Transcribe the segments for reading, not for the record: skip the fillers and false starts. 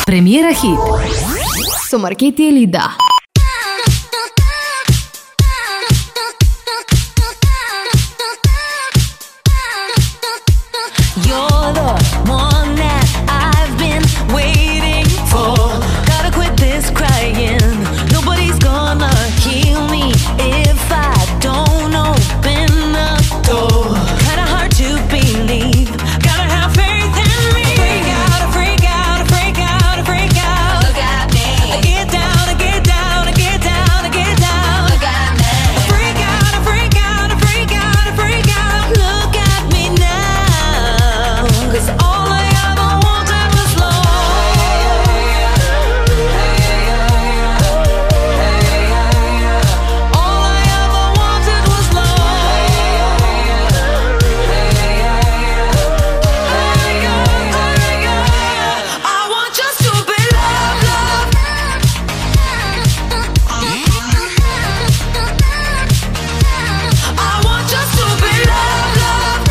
Premiera Hit su Marcheti e Lidda. You're the one that I've been waiting for. Gotta quit this crying. Nobody's gonna heal me if I don't open the door. Kinda hard to believe. Gotta have faith in me. Freak out, freak out, freak out, freak out. Look at me. I get down, I get down, I get down, I get down. Look at me. Freak out, freak out, freak out, freak out. Look at me now. 'Cause all I ever wanted was love. All I ever wanted was love. I want just to be loved, loved. I want just to be loved, loved.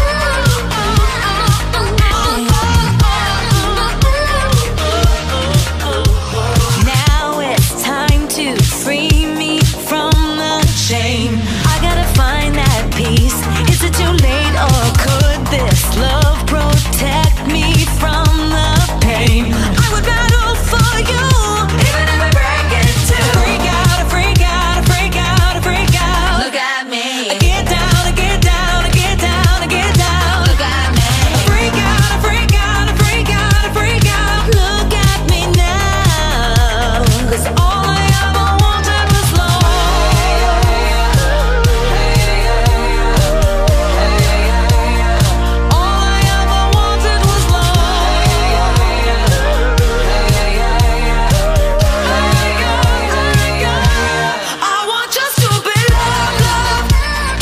Now it's time to free me from the shame. I gotta find that peace. Is it too late or could this love protect me from the pain? I would battle for you, even if I break it too. Freak out, freak out, freak out, freak out. Look at me. I get down, I get down, I get down, I get down. Look at me. Freak out, freak out, freak out, freak out. Look at me now. 'Cause all I ever wanted was love. All I ever wanted was love. I want just to be loved, loved.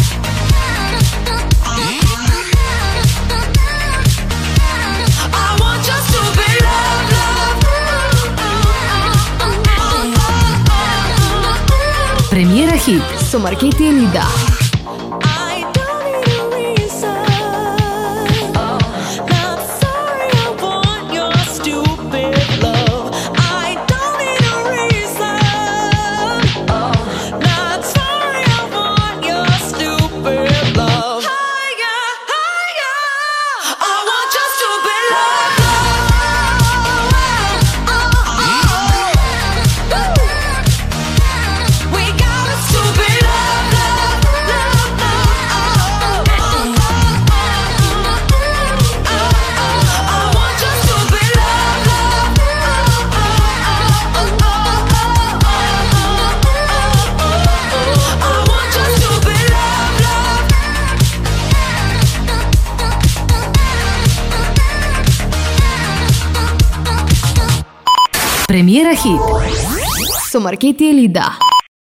I want just to be loved, loved. Premiera Hit su Marcheti e Lidda. I don't need a reason. Not sorry, I want your stupid love. I don't need a reason. Not sorry, I want your stupid love. Higher, higher. I want just to be loved. We got us to be loved, loved, loved, loved. I want just to be loved, loved. I want just to be loved, loved. Premiera Hit su Marcheti e Lidda.